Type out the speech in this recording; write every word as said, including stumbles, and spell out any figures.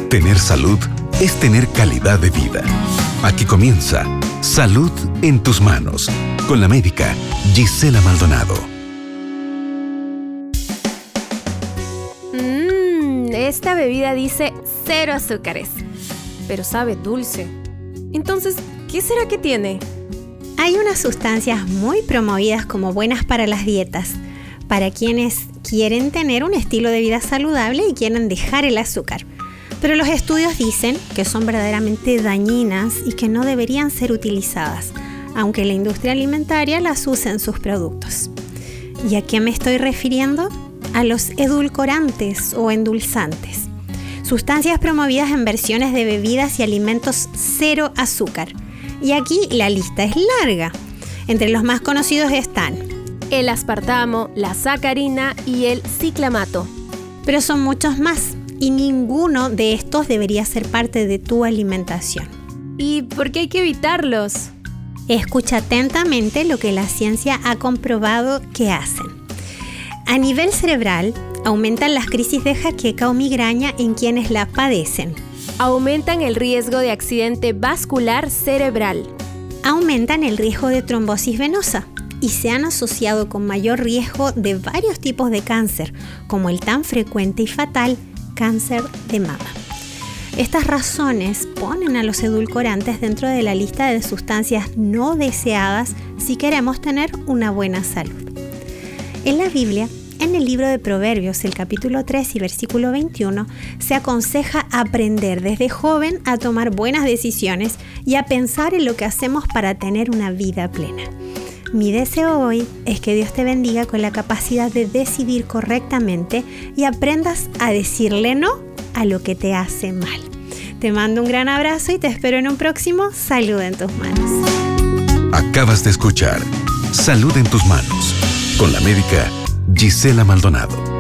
Tener salud es tener calidad de vida. Aquí comienza Salud en tus manos, con la médica Gisela Maldonado. Mmm, esta bebida dice cero azúcares, pero sabe dulce. Entonces, ¿qué será que tiene? Hay unas sustancias muy promovidas como buenas para las dietas, para quienes quieren tener un estilo de vida saludable y quieren dejar el azúcar. Pero los estudios dicen que son verdaderamente dañinas y que no deberían ser utilizadas, aunque la industria alimentaria las use en sus productos. ¿Y a qué me estoy refiriendo? A los edulcorantes o endulzantes, sustancias promovidas en versiones de bebidas y alimentos cero azúcar. Y aquí la lista es larga. Entre los más conocidos están el aspartamo, la sacarina y el ciclamato. Pero son muchos más. Y ninguno de estos debería ser parte de tu alimentación. ¿Y por qué hay que evitarlos? Escucha atentamente lo que la ciencia ha comprobado que hacen. A nivel cerebral, aumentan las crisis de jaqueca o migraña en quienes la padecen. Aumentan el riesgo de accidente vascular cerebral. Aumentan el riesgo de trombosis venosa y se han asociado con mayor riesgo de varios tipos de cáncer, como el tan frecuente y fatal cáncer de mama. Estas razones ponen a los edulcorantes dentro de la lista de sustancias no deseadas si queremos tener una buena salud. En la Biblia, en el libro de Proverbios, el capítulo tres y versículo veintiuno, se aconseja aprender desde joven a tomar buenas decisiones y a pensar en lo que hacemos para tener una vida plena. Mi deseo hoy es que Dios te bendiga con la capacidad de decidir correctamente y aprendas a decirle no a lo que te hace mal. Te mando un gran abrazo y te espero en un próximo Salud en tus manos. Acabas de escuchar Salud en tus manos, con la médica Gisela Maldonado.